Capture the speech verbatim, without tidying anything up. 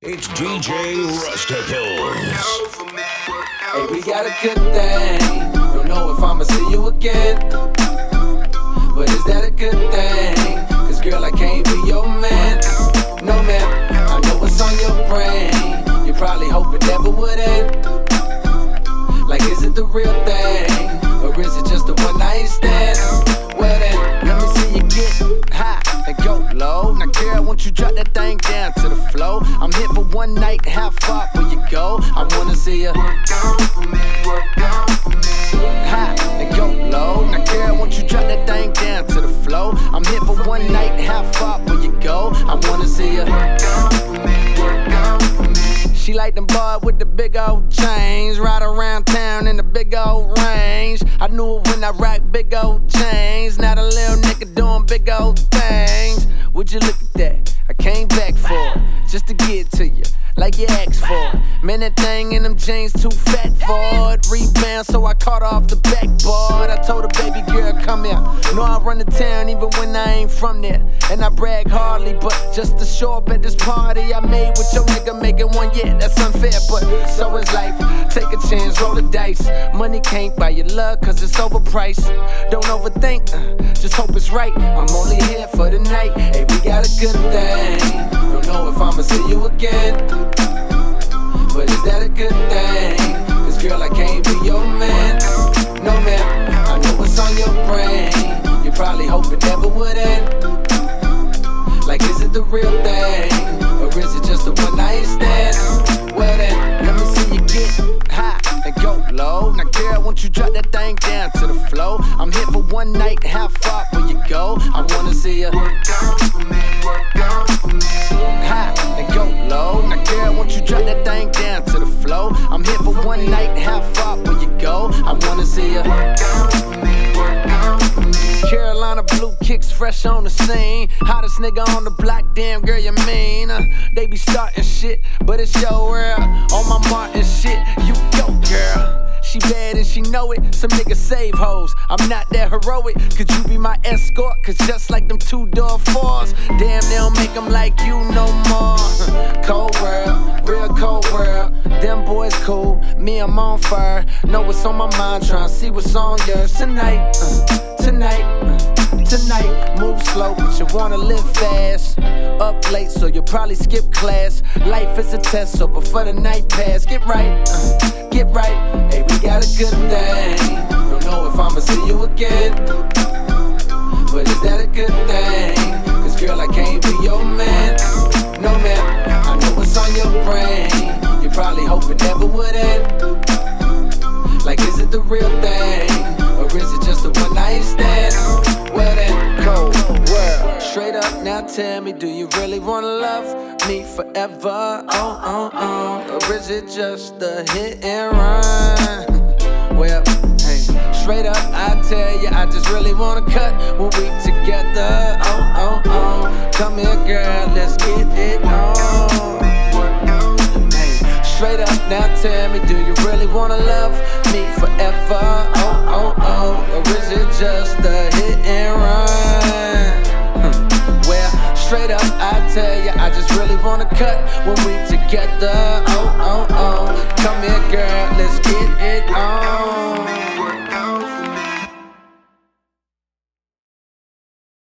It's D J Rusticles. Hey, we got a good thing. Don't know if I'ma see you again, but is that a good thing? Cause girl, I can't be your man. No man, I know what's on your brain. You probably hope it never would end. Like, is it the real thing? Or is it just a one night stand? Well then, let me see you get high and go low. Now girl, won't you drop that thing down to the floor? I'm here for one night, how far will you go? I wanna see you work out for me, work out for me. High and go low. Now girl, won't you drop that thing down to the floor? I'm here for one night, how far will you go? I wanna see you work out for me, work out for me. She like them boys with the big old chains, ride around town in the big old range. I knew it when I rocked big old chains. Now the little nigga doing big old things. Would you look at that? I came back for it, just to get to you, like you asked for it. Man, that thing in them jeans too fat for it. Rebound, so I caught her off the backboard. I told her, baby girl, come here. Know I run the town even when I ain't from there. And I brag hardly, but just to show up at this party I made with your nigga making one, yeah, that's unfair, but so is life. Take a chance, roll the dice. Money can't buy your love, cause it's overpriced. Don't overthink, uh, just hope it's right. I'm only here for the night. Hey, we got a good thing. Don't know if I'ma see you again, but is that a good thing? Cause girl, I can't be your man. No man, I know what's on your brain. You probably hope it never would end. Like, is it the real thing? Or is it just a one night stand? Well then, let me see you get high and go low. Now girl, won't you drop that thing down to the floor? I'm here for one night, how far will you go? I wanna see you work out for me, work out for me. High and go low. Now girl, won't you drop that thing down to the floor? I'm here for one night, how far will you go? I wanna see you work out for me, work out for me. Carolina blue kicks fresh on the scene. Hottest nigga on the block, damn girl, you mean? Uh, they be starting shit, but it's your world. On my Martin shit, you go, girl. She bad and she know it, some niggas save hoes. I'm not that heroic, could you be my escort? Cause just like them two-door fours, damn, they don't make them like you no more. Cold world, real cold world. Them boys cool, me I'm on fire. Know what's on my mind, tryna see what's on yours. Tonight, uh, tonight, uh, tonight. Move slow, but you wanna live fast. Up late, so you'll probably skip class. Life is a test, so before the night pass, get right, uh, get right. Hey, we got a good thing. Don't know if I'ma see you again, but is that a good thing? Cause girl, I can't be your man. No man, I know what's on your brain. You probably hope it never would end. Like, is it the real thing? Or is it just a one night stand? Well then, cold world. Straight up, now tell me, do you really wanna love me forever? Oh, oh, oh. Or is it just a hit and run? Well, hey, straight up, I tell you, I just really wanna cut when we together. Oh, oh, oh. Come here, girl, let's get it on. Hey, straight up, now tell me, do you really wanna love me forever? Oh, oh, oh. Or is it just a hit and run? Well, straight up, I tell you, I just really wanna cut when we together. Oh, oh, oh. Come here, girl, let's get it on.